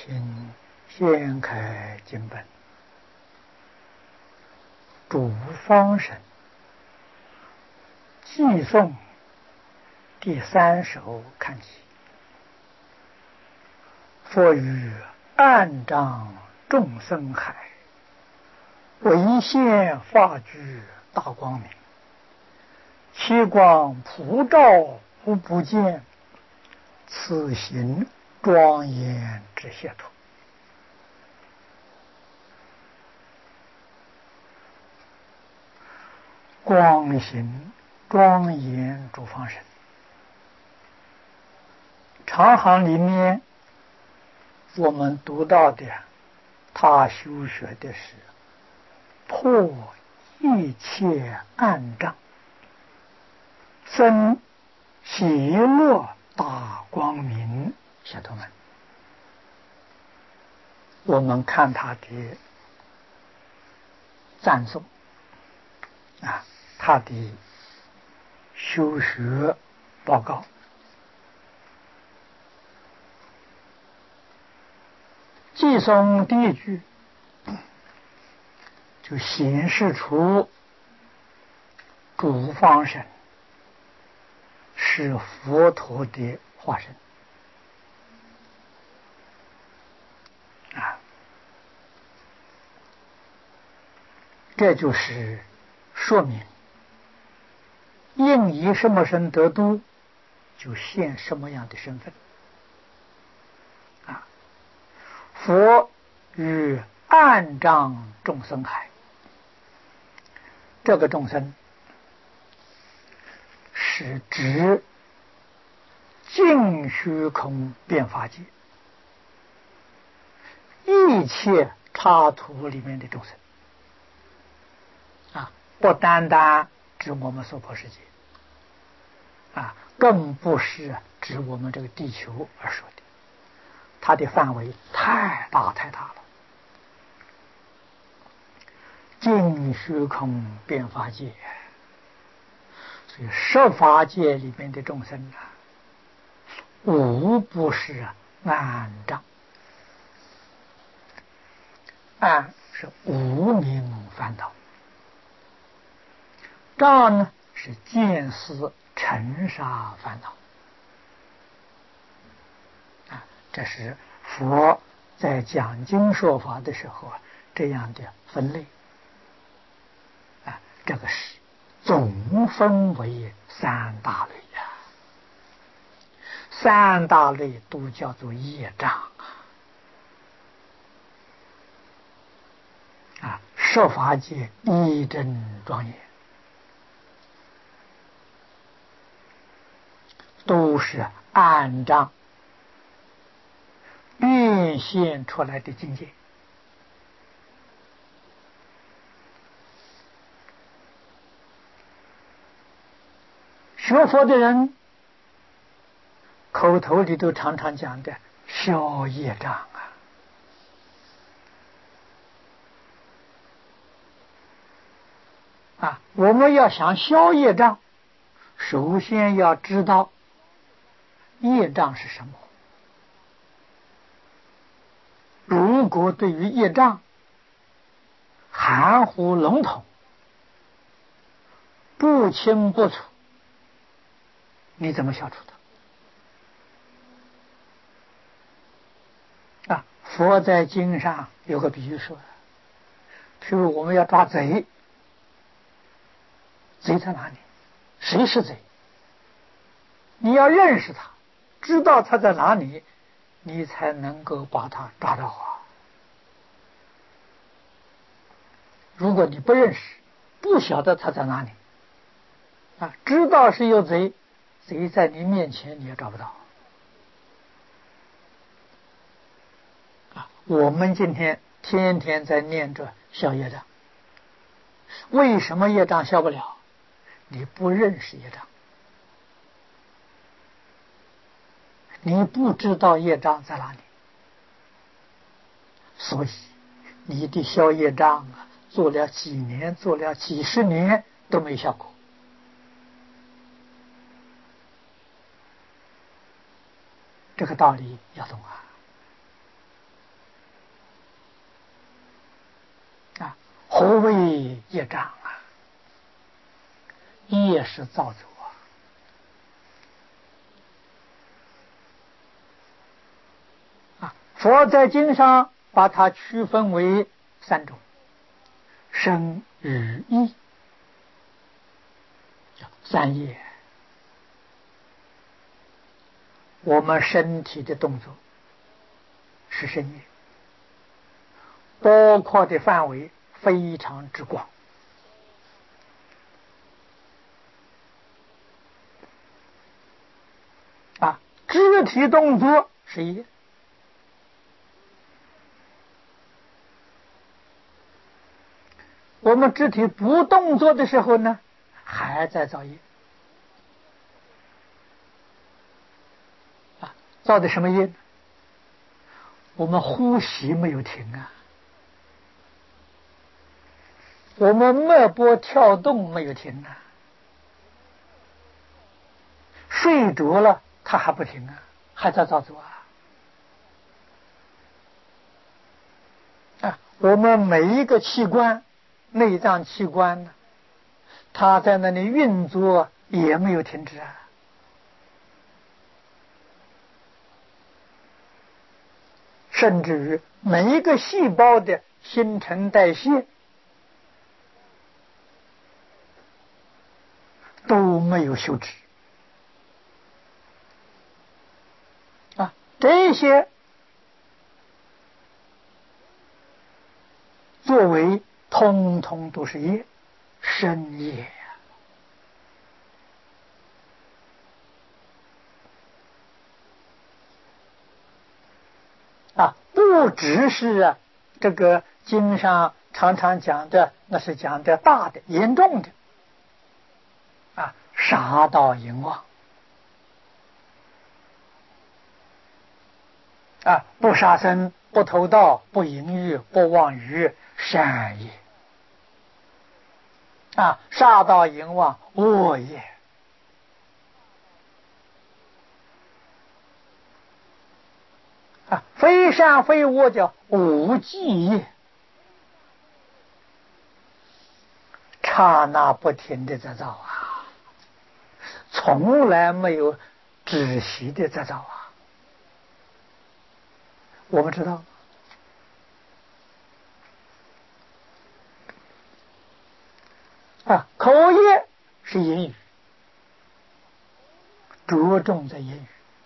请掀开经本，主方神寄诵第3首看起。佛语暗障众生海，唯现法具大光明。其光普照无不见，此行庄严之解脱。光行庄严主方神，长行里面我们读到的，他修学的是破一切暗障，生喜乐大光明小同们，我们看他的赞颂他的修学报告，寄诵第一句就显示出主方神是佛陀的化身这就是说明应以什么身得度，就现什么样的身份佛与暗障众生海，这个众生是指尽虚空变法界一切刹土里面的众生不单单指我们娑婆世界更不是指我们这个地球而说的，它的范围太大太大了。尽虚空变法界，所以十法界里面的众生无不是暗障。暗是无明烦恼，障呢是见思尘沙烦恼这是佛在讲经说法的时候这样的分类这个是总分为3大类3大类都叫做业障十法界一真庄严，都是暗障变现出来的境界。学佛的人口头里都常常讲的消业障我们要想消业障，首先要知道业障是什么。如果对于业障含糊笼统，不清不楚，你怎么消除它？佛在经上有个比喻说，譬如我们要抓贼，贼在哪里？谁是贼？你要认识他，知道他在哪里，你才能够把他抓到如果你不认识，不晓得他在哪里知道是有贼，贼在你面前你也找不到我们今天天天在念着消业障，为什么业障消不了？你不认识业障，你不知道业障在哪里，所以你的消业障做了几年，做了几十年都没效果。这个道理要懂何谓业障啊？业是造作啊。佛在经上把它区分为三种：身语意，三业。我们身体的动作是身业，包括的范围非常之广啊。肢体动作是业，我们肢体不动作的时候呢，还在造业啊。造的什么业呢？我们呼吸没有停啊，我们脉搏跳动没有停啊，睡着了它还不停啊，还在造作啊。我们每一个器官，内脏器官呢，它在那里运作也没有停止啊。甚至于每一个细胞的新陈代谢都没有休止啊。这些作为通通都是业，身业呀啊。不只是这个经上常常讲的，那是讲的大的严重的啊，杀盗淫妄啊，不杀生，不偷盗，不淫欲，不妄语，善业啊。杀盗淫妄，恶业啊。非善非恶叫无记业，刹那不停的在造啊，从来没有止息的在造啊。我们知道啊，口业是言语，着重在言语；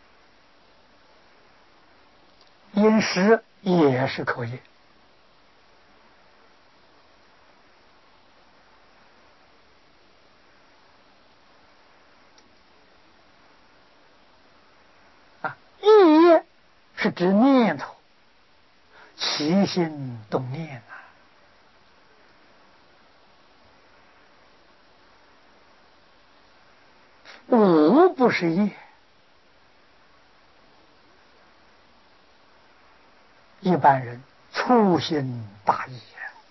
饮食也是口业啊。意业是指念头，起心动念啊。无不是业，一般人粗心大意，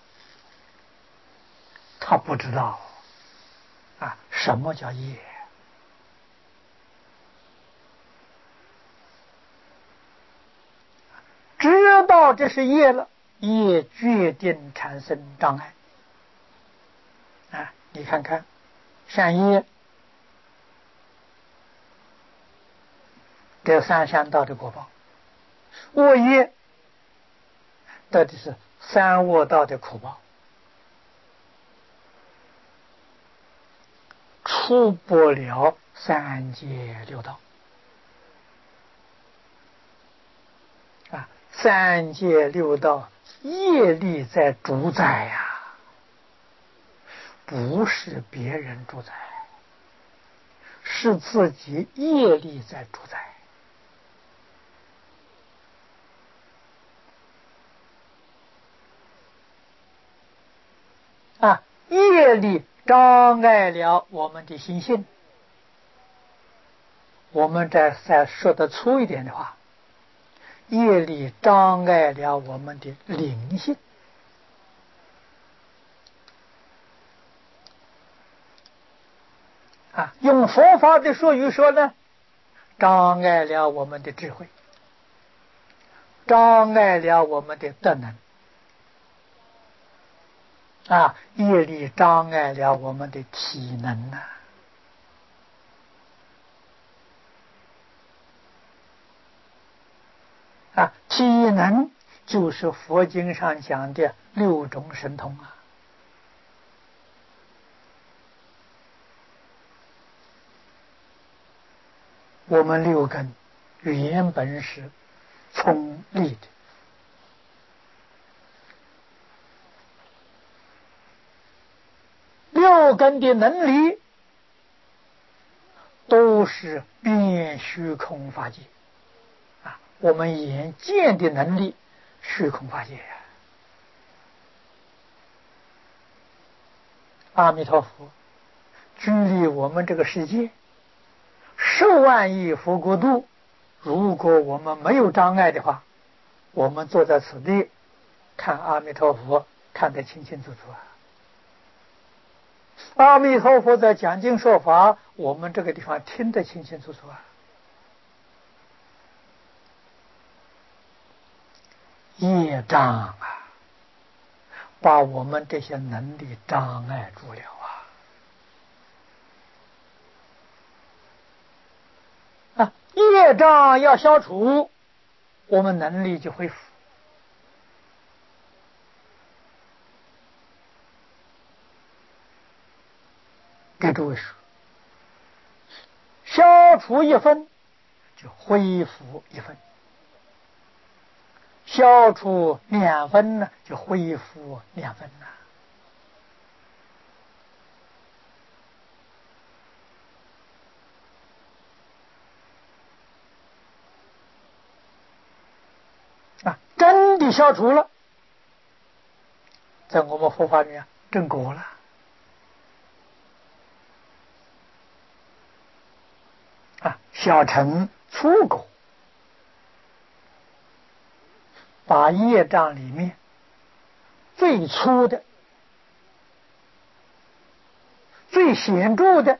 他不知道啊什么叫业。知道这是业了，业决定产生障碍啊。你看看善业得三善道的果报，恶业得的是三恶道的苦报，出不了三界六道啊。三界六道业力在主宰呀，不是别人主宰，是自己业力在主宰啊。业力障碍了我们的心性，我们再说得粗一点的话，业力障碍了我们的灵性啊。用佛法的术语说呢，障碍了我们的智慧，障碍了我们的德能业力障碍了我们的体能体能就是佛经上讲的6种神通我们6根原本是从力的，6根的能力都是变虚空法界我们眼见的能力虚空法界阿弥陀佛距离我们这个世界10万亿佛国度，如果我们没有障碍的话，我们坐在此地看阿弥陀佛看得清清楚楚阿弥陀佛在讲经说法，我们这个地方听得清清楚楚业障把我们这些能力障碍住了业障要消除，我们能力就恢复。给诸位说，消除1分就恢复1分，消除2分呢就恢复2分真的消除了，在我们佛法里面正果了小乘粗果，把业障里面最粗的最显著的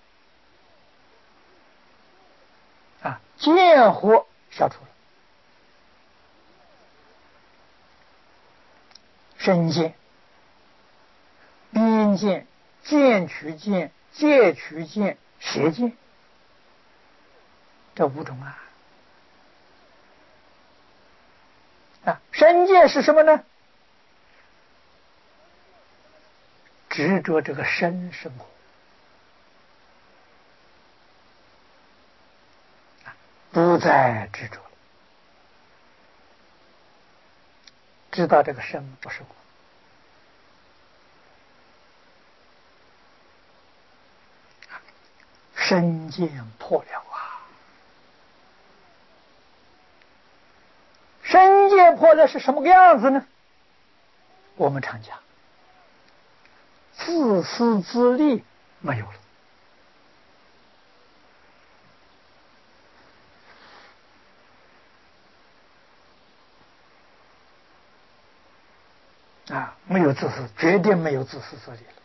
见惑消除了，身见、边见、见取见、戒取见、邪见，这5种身见是什么呢？执着这个身生活，不再执着了，知道这个身不是我。身见破了身见破了是什么个样子呢？我们常讲，自私自利没有了没有自私，绝对没有自私自利了。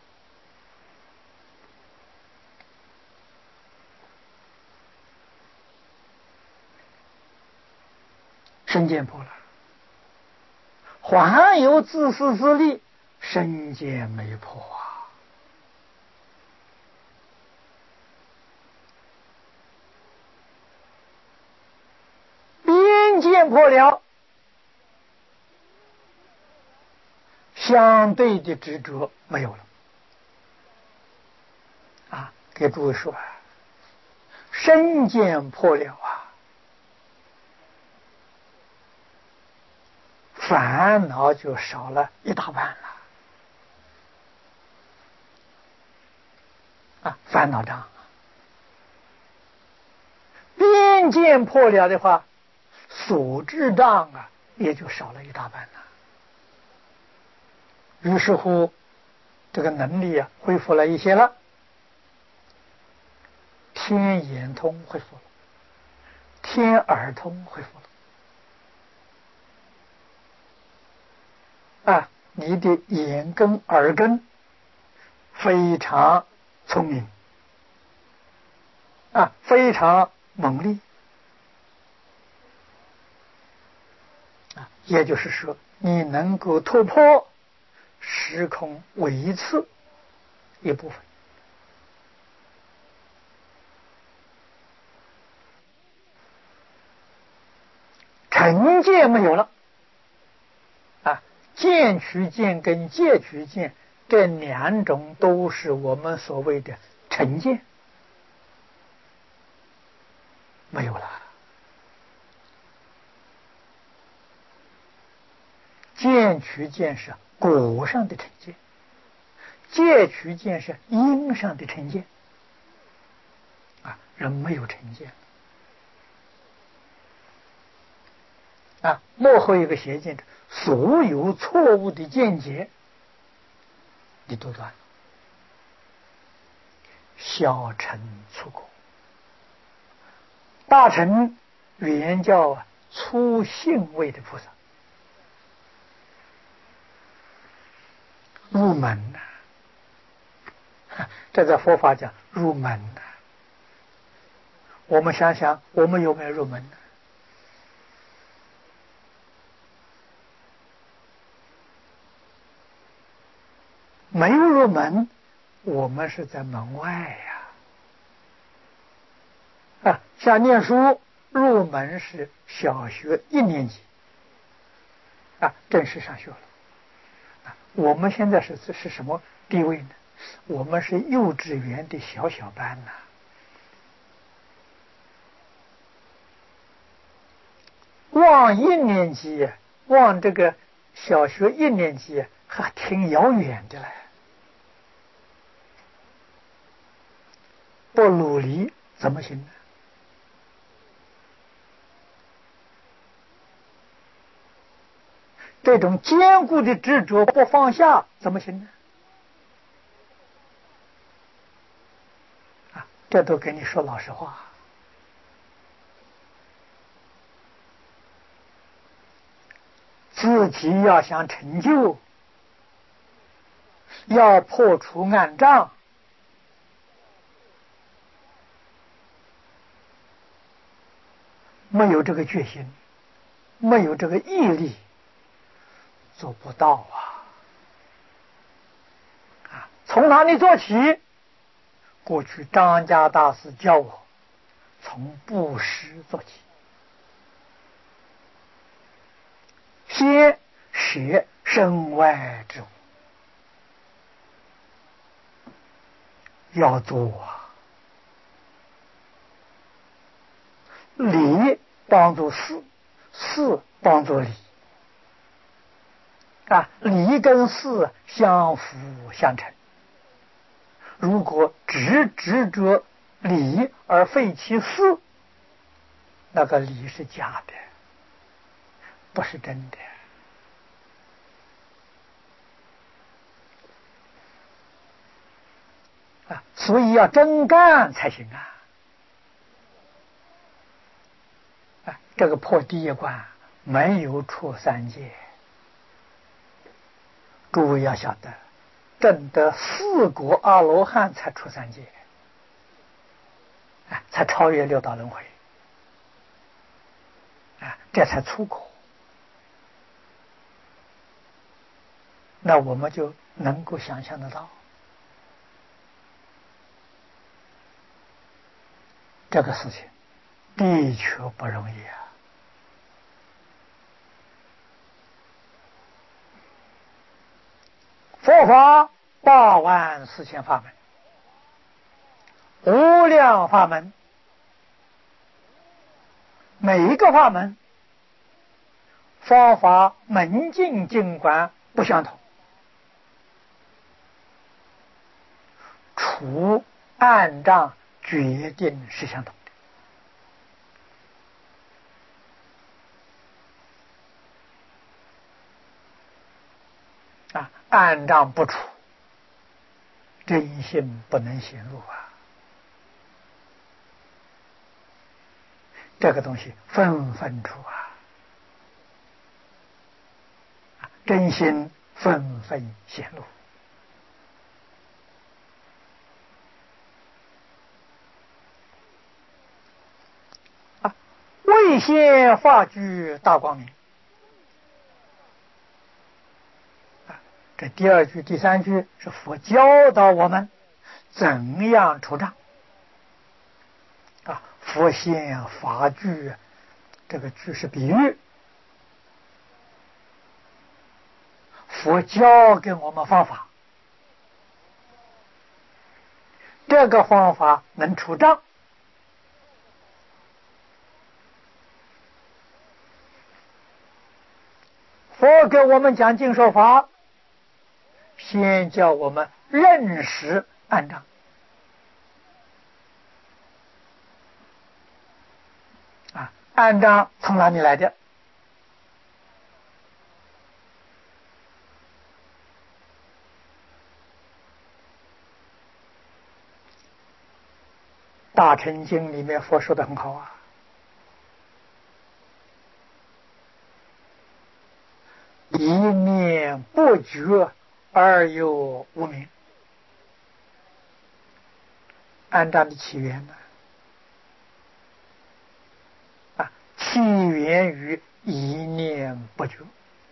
身见破了，还有自私自利，身见没破边见破了，相对的执着没有了给诸位说身见破了烦恼就少了一大半了烦恼障边见破了的话，所知障也就少了一大半了。于是乎这个能力恢复了一些了，天眼通恢复了，天耳通恢复了你的眼根耳根非常聪明非常猛烈也就是说你能够突破时空唯次一部分。成见没有了啊，见取见跟戒取见这两种都是我们所谓的成见，没有了。见取见是果上的成见，戒取见是因上的成见啊，人没有成见啊。幕后一个邪见，所有错误的见解你都断了，小乘出果，大乘原叫出性位的菩萨入门呐、这在佛法讲入门呐、我们想想，我们有没有入门呢？没有入门，我们是在门外呀。像念书入门是小学1年级正式上学了我们现在是什么地位呢？我们是幼稚园的小班呐。望1年级，望这个小学1年级还挺遥远的嘞。不努力怎么行呢？这种坚固的执着不放下怎么行呢？这都跟你说老实话。自己要想成就，要破除暗障，没有这个决心，没有这个毅力，做不到从哪里做起？过去张家大师教我，从布施做起，先学身外之物，要做理帮助事，事帮助理理跟事相辅相成。如果只执着理而废其事，那个理是假的，不是真的所以要真干才行这个破第一关没有出3界。诸位要晓得，证得4果阿罗汉才出3界才超越6道轮回这才出果。那我们就能够想象得到，这个事情的确不容易佛法84000法门，无量法门，每一个法门方法门径经观不相同，除暗障决定是相同的暗障不除，真心不能显露这个东西分分除真心纷纷显露未现法具大光明这第二句、第三句是佛教导我们怎样除障啊。佛现法具，这个具是比喻，佛教给我们方法，这个方法能除障。佛给我们讲经说法，先叫我们认识暗障啊。暗障从哪里来的？大乘经里面佛说的很好啊，一念不觉而有无明。暗障的起源呢？起源于一念不觉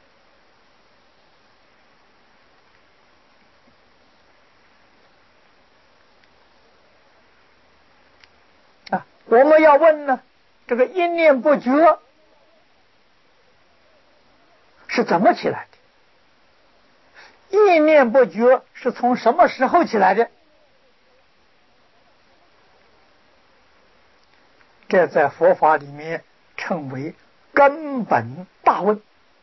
啊。我们要问呢，这个一念不觉是怎么起来的？一念不觉是从什么时候起来的？这在佛法里面称为根本大问。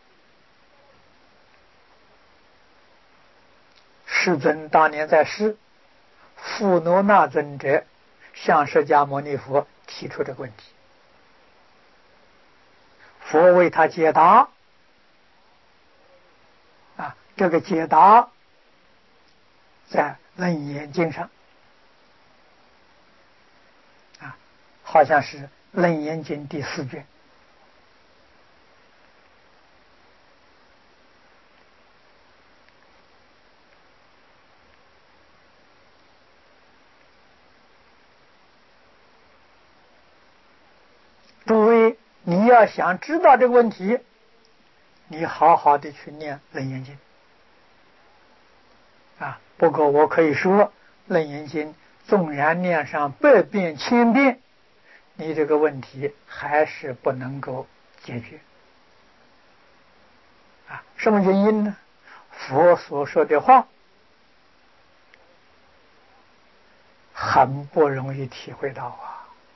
世尊当年在世，富罗那尊者向释迦牟尼佛提出这个问题，佛为他解答啊。这个解答在楞严经上啊，好像是楞严经第4卷。诸位，你要想知道这个问题，你好好的去念楞严经啊。不过我可以说，楞严经纵然念上100遍、1000遍，你这个问题还是不能够解决啊。什么原因呢？佛所说的话很不容易体会到啊。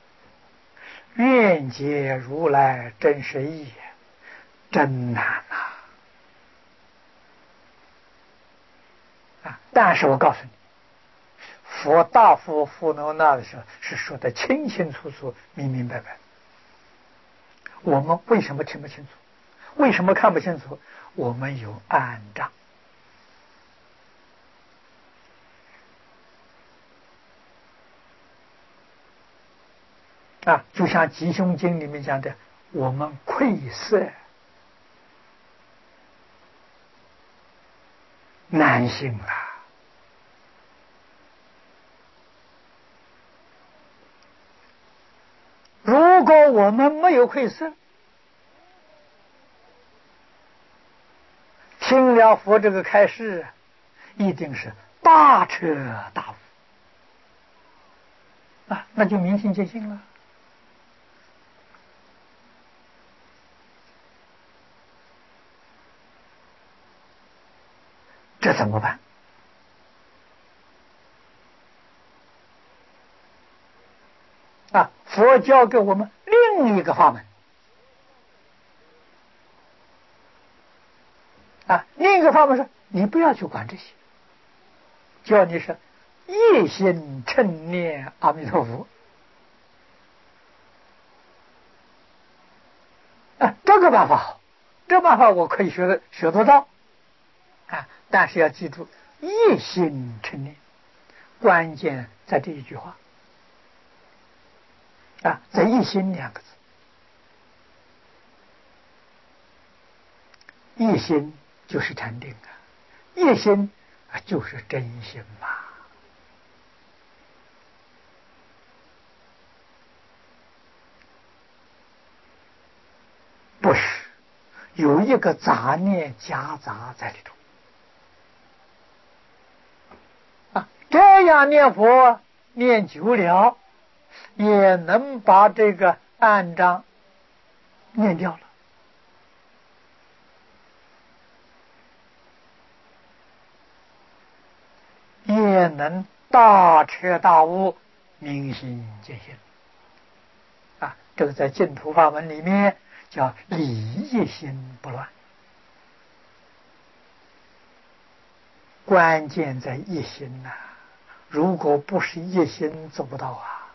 愿解如来真实义，真难啊！但是我告诉你，佛大佛富罗那的时候是说的清清楚楚、明明白白。我们为什么听不清楚？为什么看不清楚？我们有暗障啊！就像《吉凶经》里面讲的，我们窥色难行了。如果我们没有窥色，听了佛这个开示，一定是大彻大悟啊，那就明心见性了。这怎么办？啊，佛教给我们另一个法门啊，另一个法门是你不要去管这些，叫你是一心称念阿弥陀佛啊。这个办法好，这个办法我可以学得到啊，但是要记住一心称念，关键在这一句话啊，在一心2个字。一心就是禅定啊，一心就是真心嘛。不是有一个杂念夹杂在里头这样念佛念久了，也能把这个暗障念掉了，也能大彻大悟，明心见性。这个在净土法门里面叫理一心不乱，关键在一心呐。如果不是一心，做不到啊。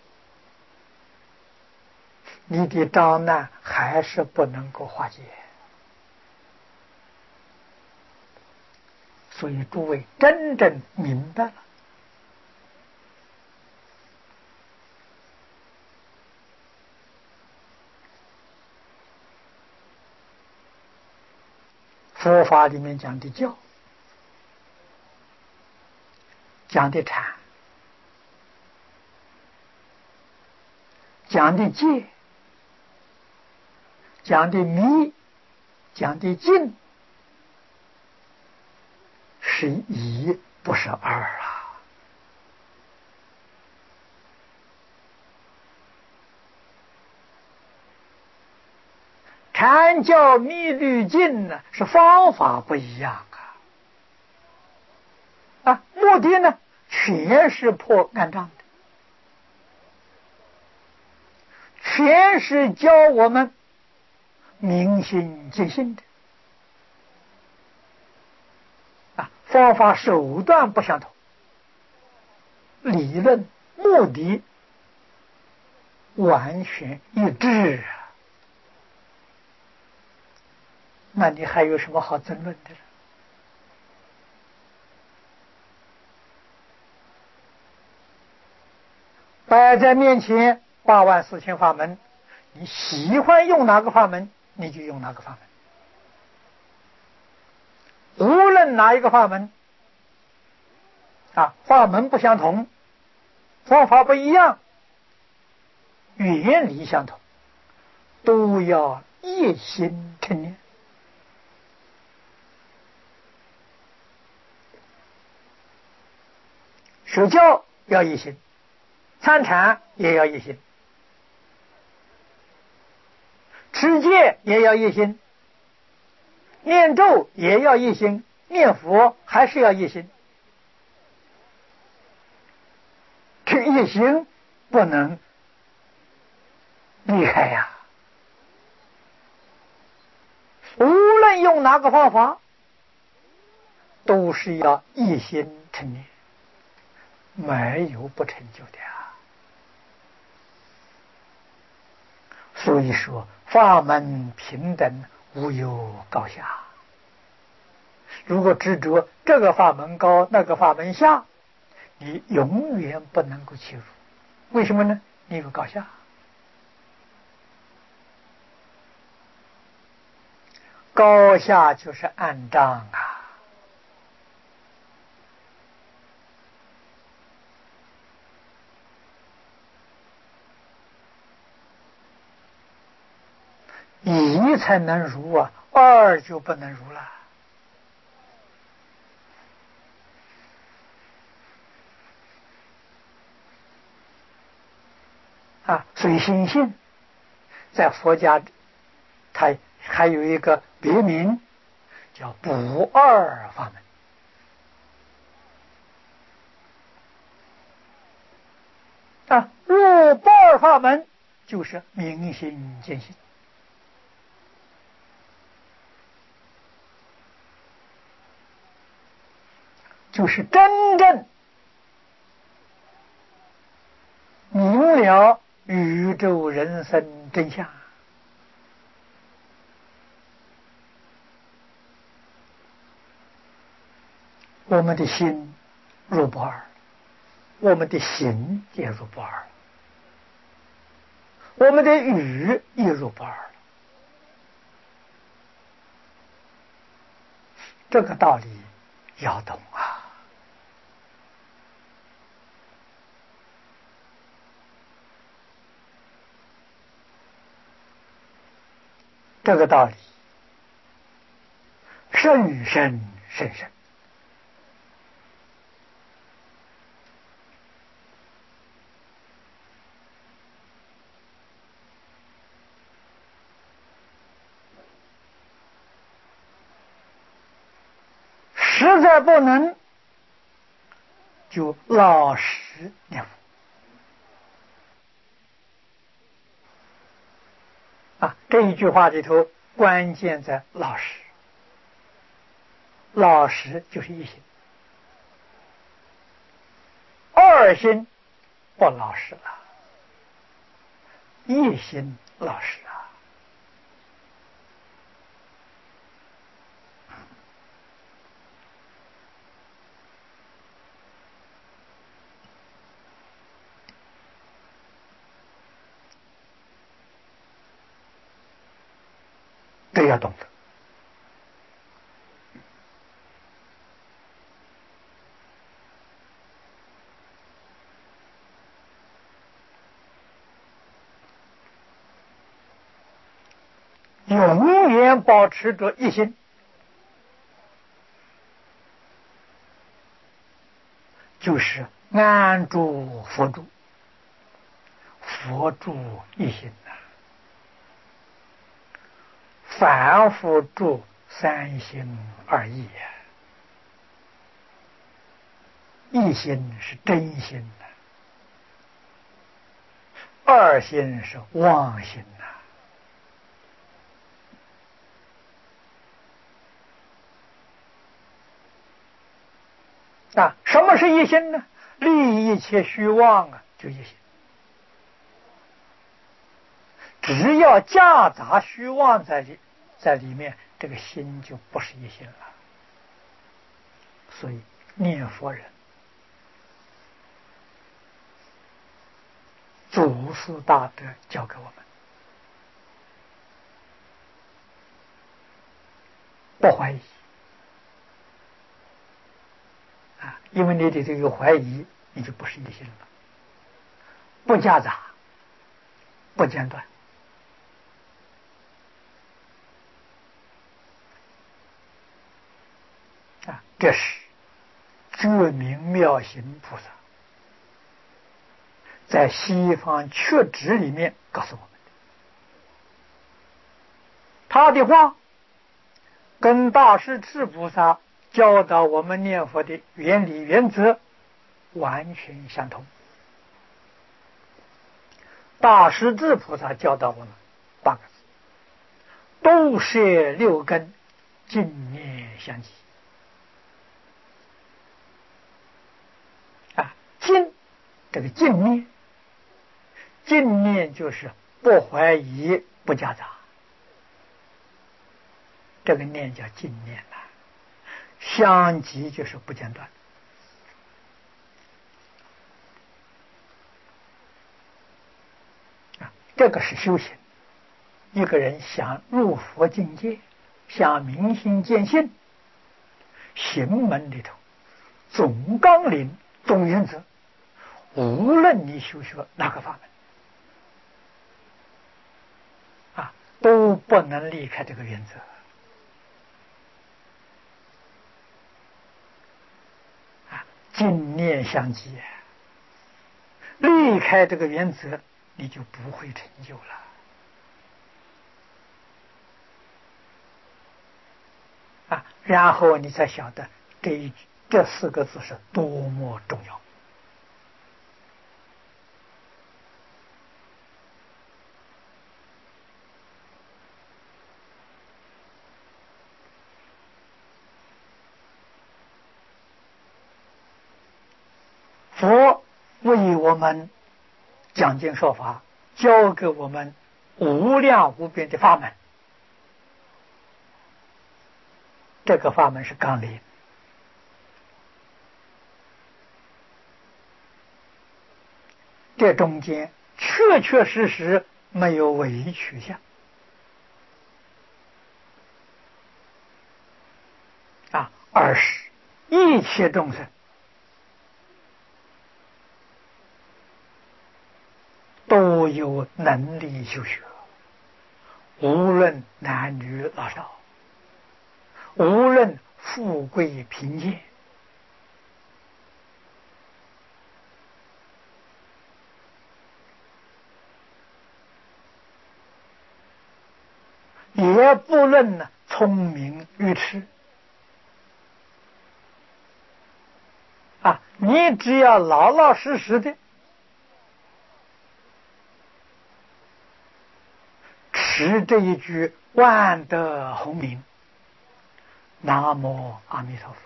你的障难还是不能够化解。所以诸位真正明白了，佛法里面讲的教，讲的禅，讲的戒，讲的迷，讲的净，是一不是二啊。禅教密律净呢，是方法不一样目的呢全是破暗障的，全是教我们明心见性的方法手段不相同，理论目的完全一致那你还有什么好争论的呢？摆在面前84000法门，你喜欢用哪个法门你就用哪个法门，无论哪一个法门法门不相同，方法不一样，原理相同，都要一心称念。守教要一心，参禅也要一心，持戒也要一心，念咒也要一心，念佛还是要一心。这一心不能离开呀。无论用哪个方法，都是要一心称念，没有不成就的所以说法门平等，无有高下。如果执着这个法门高那个法门下，你永远不能够切入。为什么呢？你有高下。高下就是暗障一才能入二就不能入了所以心性在佛家它还有一个别名叫不二法门入不二法门就是明心见性，就是真正明了宇宙人生真相。我们的心入不二，我们的行也入不二，我们的语也入不二。这个道理要懂这个道理甚深甚深。 实在不能，就老实念佛。这一句话里头关键在老实，老实就是一心，二心不老实了，一心老实啊。这要懂得。永远保持着一心，就是安住佛住，佛住一心呐。反复住三心二意呀，一心是真心呐，二心是妄心呐。什么是一心呢？立一切虚妄就一心。只要夹杂虚妄在里面，这个心就不是一心了。所以念佛人，祖师大德教给我们，不怀疑因为你的这个怀疑，你就不是一心了。不夹杂，不间断这是觉明妙行菩萨在西方确指里面告诉我们的。他的话跟大师智菩萨教导我们念佛的原理原则完全相同。大师智菩萨教导我们8个字：都摄六根，净念相继。净，这个净念，净念就是不怀疑，不夹杂，这个念叫净念呐。相继就是不间断。这个是修行。一个人想入佛境界，想明心见性，行门里头总纲领、总原则，无论你修学哪个法门都不能离开这个原则。净念相继，离开这个原则，你就不会成就了。然后你才晓得这4个字是多么重要。佛为我们讲经说法，教给我们无量无边的法门。这个法门是纲领，这中间确确实实没有伪取向而是一切众生都有能力修学，无论男女老少，无论富贵贫贱，也不论聪明愚痴， 你只要老老实实的持这一句万德洪名，南无阿弥陀佛，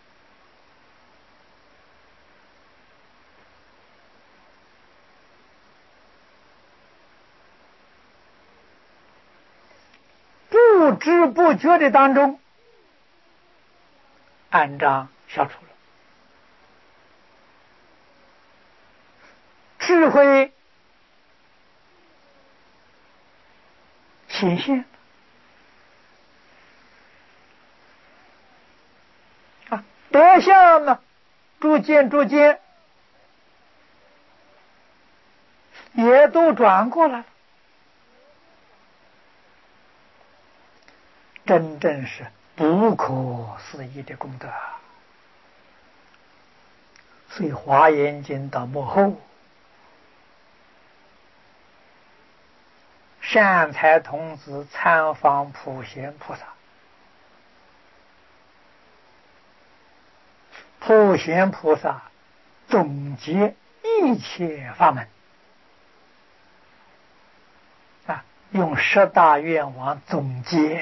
不知不觉的当中，暗障消除了，智慧显现德相呢，逐渐也都转过来了，真正是不可思议的功德啊！所以《华严经》到末后，善财童子参访普贤菩萨，普贤菩萨总结一切法门用十大愿望总结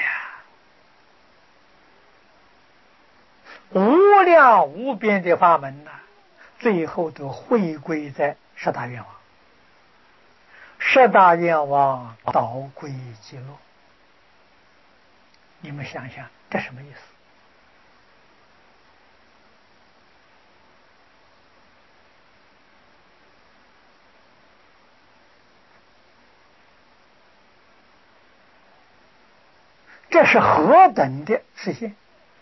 无量无边的法门最后都汇归在十大愿望，十大愿望导归极乐。你们想想这什么意思？这是何等的实现！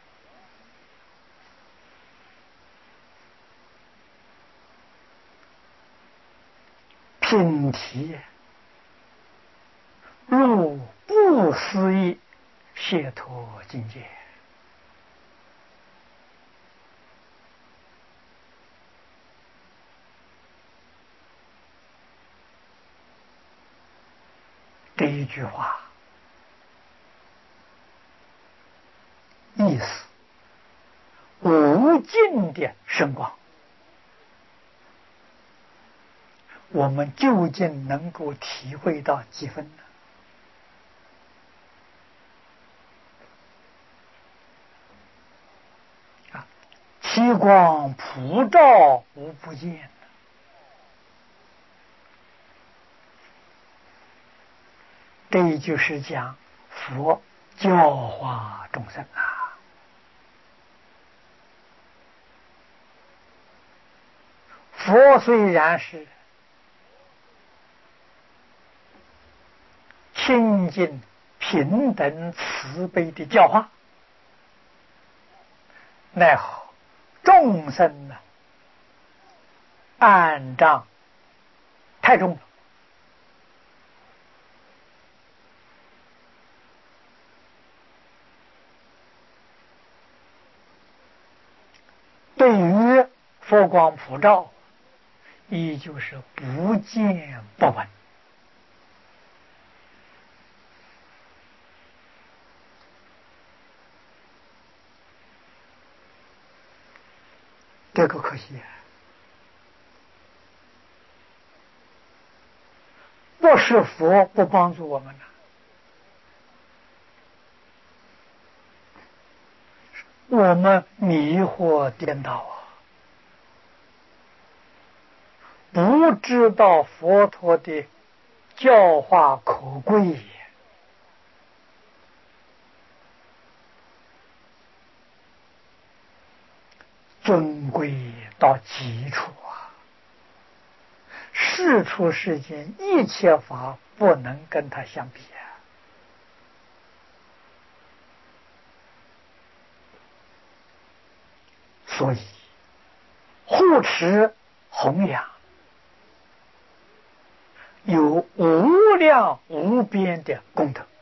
品题入不思议解脱境界，这一句话意思无尽的圣光，我们究竟能够体会到几分呢？其光普照无不见，这一句是讲佛教化众生佛虽然是清净平等慈悲的教化，奈何众生暗障太重了，对于佛光普照依旧是不见不闻。这个可惜不是佛不帮助我们我们迷惑颠倒不知道佛陀的教化可贵，尊贵到极处世出世间一切法不能跟它相比所以护持弘扬有无量无边的功德。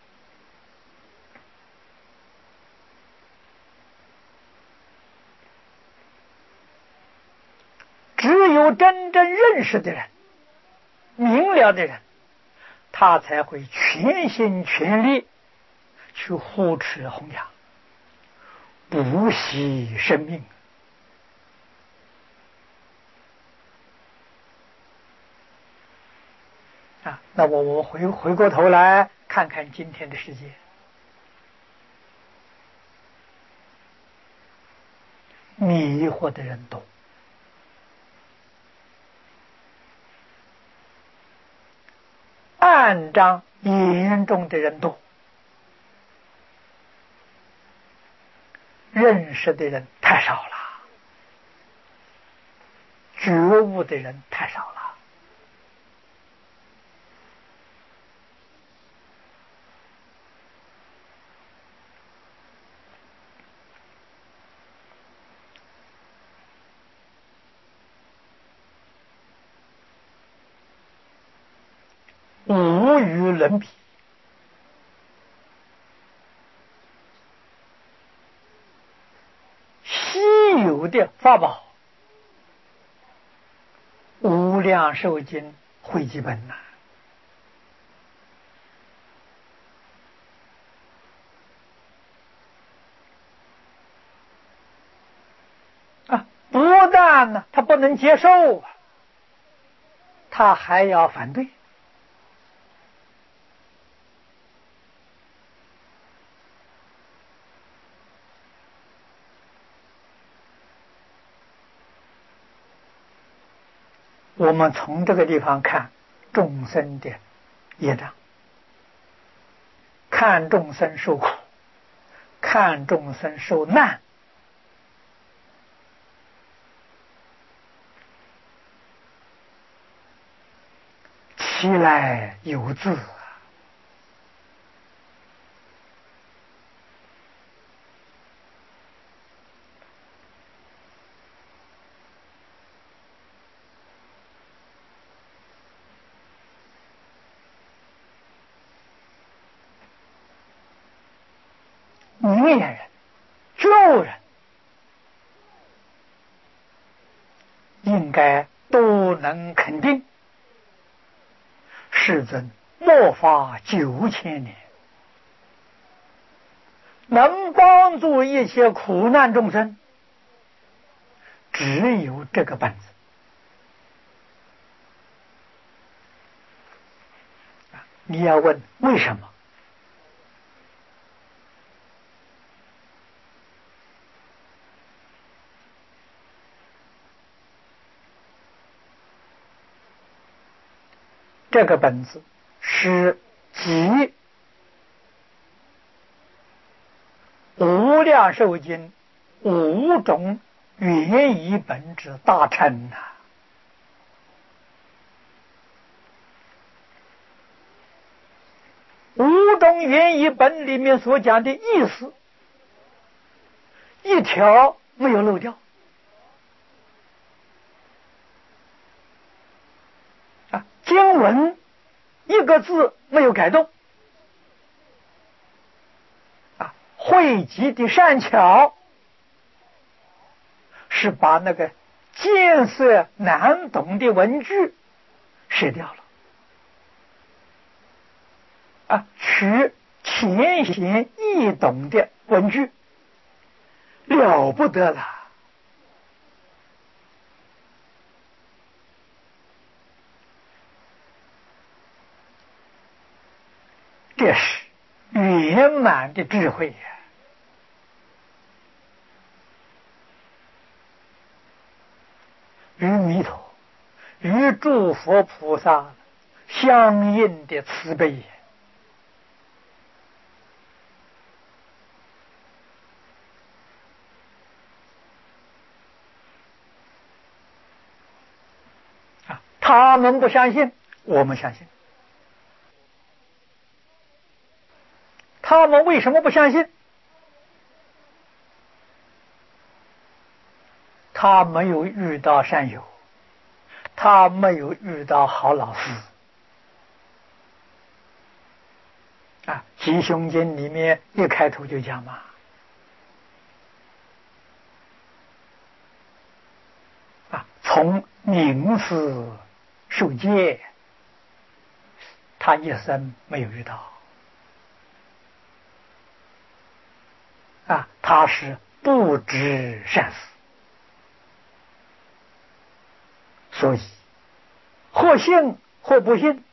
只有真正认识的人，明了的人，他才会全心全力去护持弘扬，不惜生命。 那我回过头来看看今天的世界，迷惑的人多，暗障严重的人多，认识的人太少了，觉悟的人太少了。无与伦比，稀有的法宝，无量寿经汇集本呐！不但呢，他不能接受，他还要反对。我们从这个地方看众生的业障，看众生受苦，看众生受难，其来有自。明眼人、觉悟人应该都能肯定，世尊末法9000年，能帮助一切苦难众生，只有这个本子。你要问为什么？这个本子是集无量寿经5种原译本之大成呐！5种原译本里面所讲的意思，一条没有漏掉。经文一个字没有改动，汇集的善巧是把那个艰涩难懂的文句舍掉了，取浅显易懂的文句，了不得了。这是圆满的智慧呀！与弥陀、与诸佛菩萨相应的慈悲。他们不相信，我们相信。他们为什么不相信？他没有遇到善友，他没有遇到好老师。吉凶经里面一开头就讲嘛，从名师受戒，他一生没有遇到。他是不知善死，所以或信或不信，